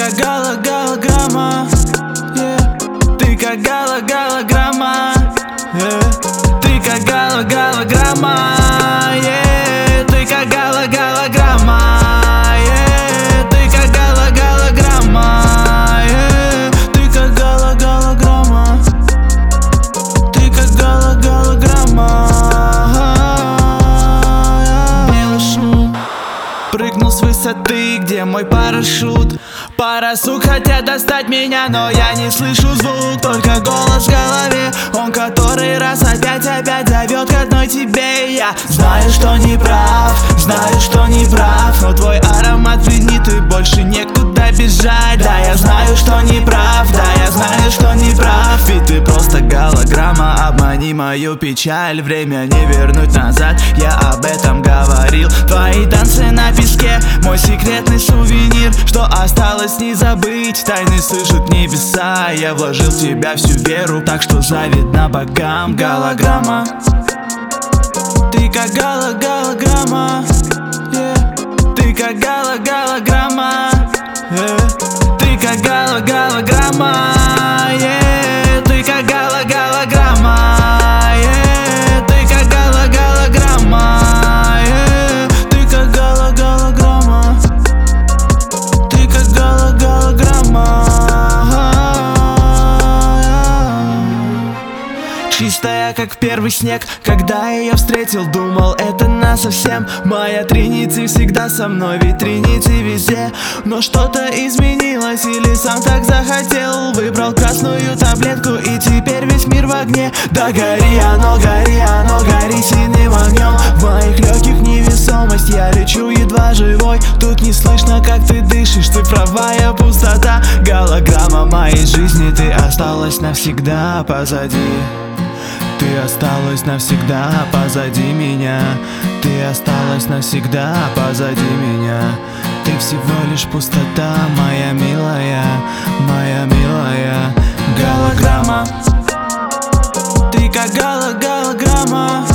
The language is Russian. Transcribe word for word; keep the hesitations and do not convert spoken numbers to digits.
как гологолограмма, yeah. Ты как гологолограмма, yeah. Ты как гологолограмма, yeah. Ты как гологолограмма, yeah. Ты как гологолограмма, yeah. Ты как гологолограмма, ты как гологолограмма. Белый шум прыгнул с высоты, где мой парашют. Пара сук хотят достать меня, но я не слышу звук, только голос в голове. Он который раз опять-опять зовет к одной тебе. Я знаю, что не прав, знаю, что не прав, но твой аромат пленит и больше некуда бежать. Да, я знаю, что не прав, да, я знаю, что не прав. Ведь ты просто голограмма, обмани мою печаль. Время не вернуть назад, я об этом говорил. Твои танцы на песке, мой секретный сувенир, что осталось не забыть. Тайны слышат небеса, я вложил в тебя всю веру, так что завидна богам. Голограмма, ты как гологолограмма, yeah. Ты как гологолограмма, yeah. Ты как гологолограмма, yeah. Ты как гологолограмма, yeah. Ты как гологолограмма, yeah. Ты как гологолограмма, ты как гологолограмма. Чистая, как первый снег, когда я ее встретил, думал, это насовсем. Моя Тринити всегда со мной, ведь Тринити везде. Но что-то изменилось, или сам так захотел. Выбрал красную таблетку, и теперь весь мир в огне. Да гори оно, гори оно, гори синим огнем. В моих легких невесомость, я лечу едва живой. Тут не слышно, как ты дышишь, цифровая пустота. Голограмма моей жизни, ты осталась навсегда позади. Ты осталась навсегда позади меня. Ты осталась навсегда позади меня. Ты всего лишь пустота, моя милая, моя милая. Голограмма, ты как гологолограмма,